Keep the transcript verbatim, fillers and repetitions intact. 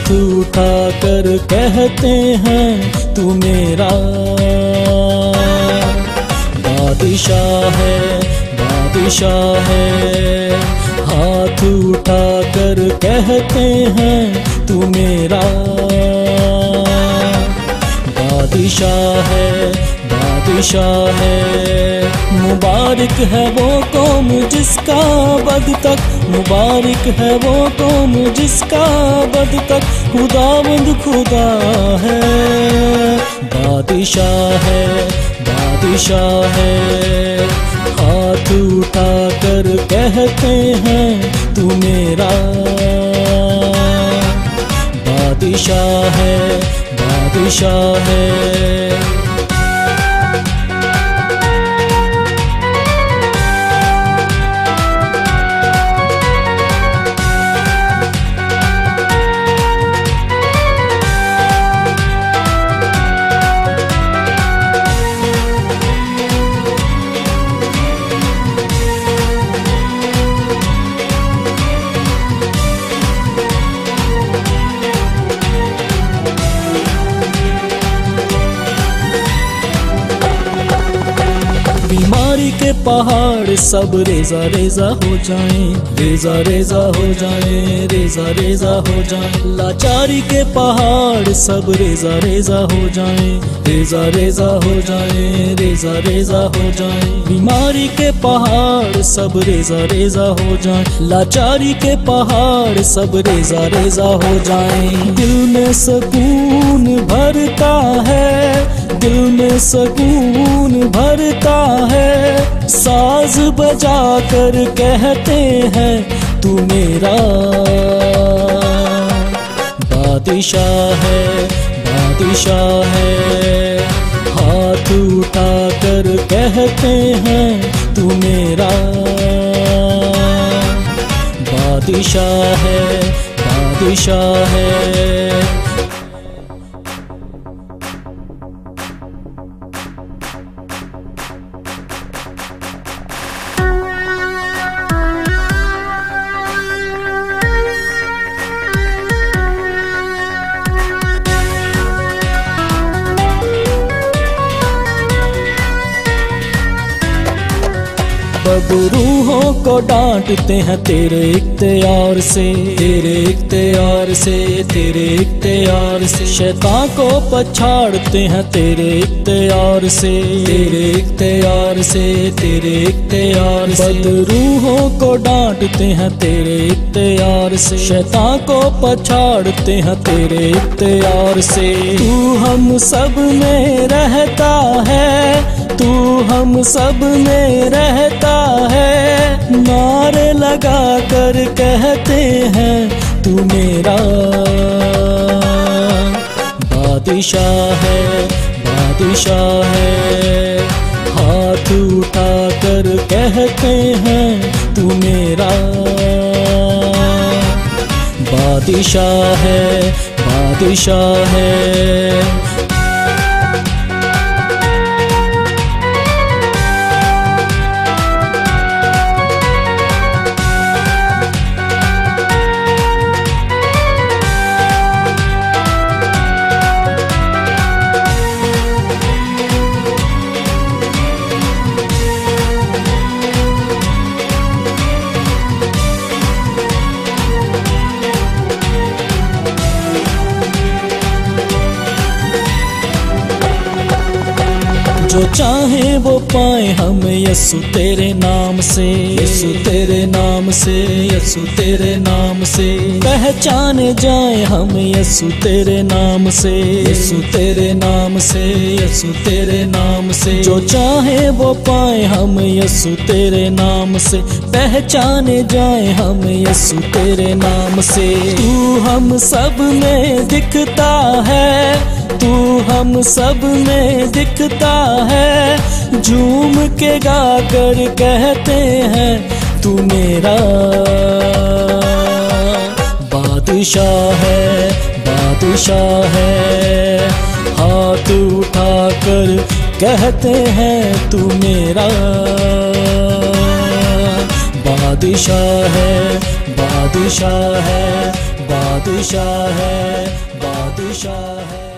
हाथ उठा कर कहते हैं तू मेरा बादशाह है, बादशाह है। हाथ उठा कर कहते हैं तू मेरा बादशाह है, बादशाह है। मुबारक है वो कौम जिसका बद तक, मुबारक है वो कौम जिसका बद तक खुदावंद खुदा है। बादशाह है, बादशाह है। हाथ उठा कर कहते हैं तू मेरा बादशाह है, बादशाह है। बीमारी के पहाड़ सब रेजा रेजा हो जाएं, रेजा रेजा हो जाएं, रेजा रेजा हो जाएं। लाचारी के पहाड़ सब रेजा रेजा हो जाएं, रेजा रेजा हो जाएं, रेजा रेजा हो जाएं। बीमारी के पहाड़ सब रेजा रेजा हो जाएं, लाचारी के पहाड़ सब रेजा रेजा हो जाएं। दिल में सुकून भरता है, दिल में सुकून भरता है। साज बजा कर कहते हैं तू मेरा बादशाह है, बादशाह है। हाथ उठा कर कहते हैं तू मेरा बादशाह है, बादशाह है। सब रूहों को डांटते हैं तेरे इख्तियार से, तेरे इख्तियार से, तेरे इख्तियार से। शैतान को पछाड़ते हैं तेरे इख्तियार से, तेरे इख्तियार से, तेरे इख्तियार से। बद रूहों को डांटते हैं तेरे इख्तियार से, शैतान को पछाड़ते हैं तेरे इख्तियार से। तू हम सब में रहता है, तू हम सब में रहता है। नारे लगा कर कहते हैं तू मेरा बादशाह है, बादशाह है। हाथ उठा कर कहते हैं तू मेरा बादशाह है, बादशाह है। जो चाहे वो पाए हम यस्सु तेरे नाम से, यस्सु तेरे नाम से, यस्सु तेरे नाम से। पहचाने जाए हम यस्सु तेरे नाम से, यस्सु तेरे नाम से, यस्सु तेरे नाम से। जो चाहे वो पाए हम यस्सु तेरे नाम से, पहचाने जाए हम यस्सु तेरे नाम से। तू हम सब में दिखता है, तू हम सब में दिखता है। झूम के गा कर कहते हैं तू मेरा बादशाह है, बादशाह है। हाथ उठा कर कहते हैं तू मेरा बादशाह है, बादशाह है, बादशाह है, बादशाह है।